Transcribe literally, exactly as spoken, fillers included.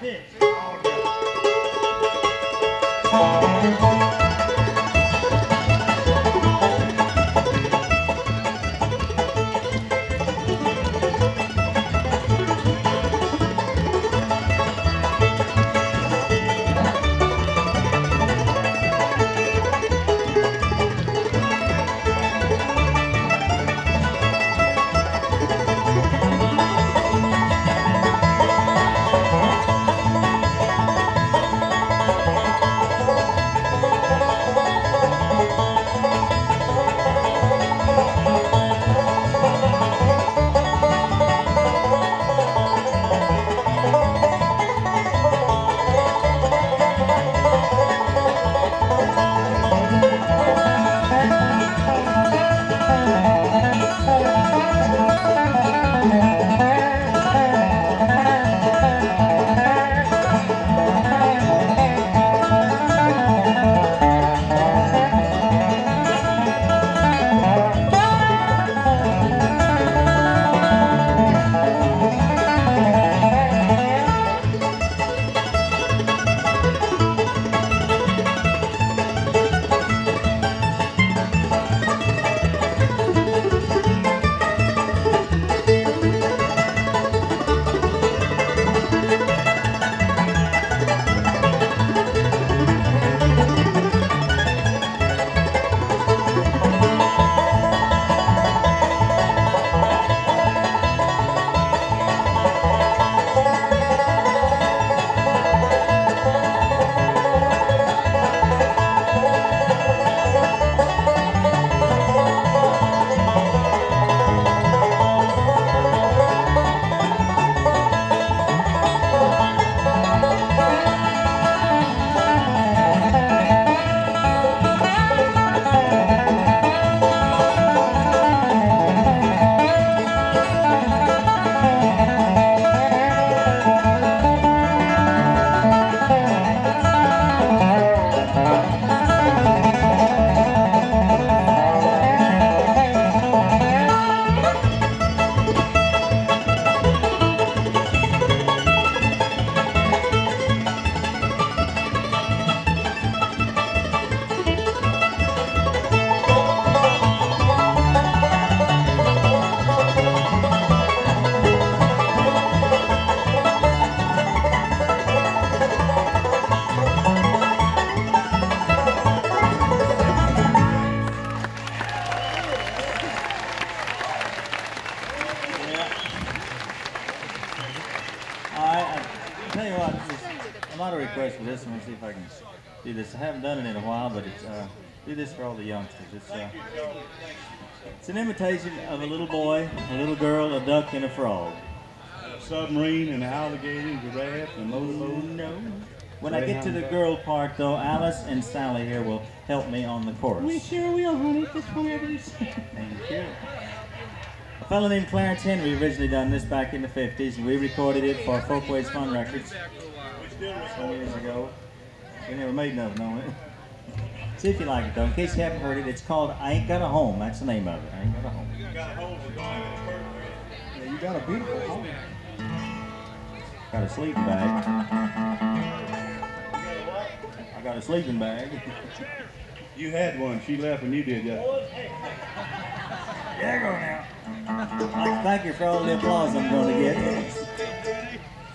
pitch. Tell you what, I might have requested this one. Let's see if I can do this. I haven't done it in a while, but it's uh, do this for all the youngsters. It's uh, it's an imitation of a little boy, a little girl, a duck, and a frog. A submarine, and an alligator, and a giraffe, and a motorboat. No. When I get to the girl part, though, Alice and Sally here will help me on the chorus. We sure will, honey. Just whatever you say. Thank you. A fellow named Clarence Henry originally done this back in the fifties, and we recorded it for Folkways Fun Records some years ago. We never made nothing on it. See if you like it, though. In case you haven't heard it, it's called I Ain't Got a Home. That's the name of it. I Ain't Got a Home. You got a home for going. Yeah, you got a beautiful home. Got a sleeping bag. I got a sleeping bag. You had one. She left when you did, yeah. There you go now. I'd like to thank you for all the applause I'm going to get.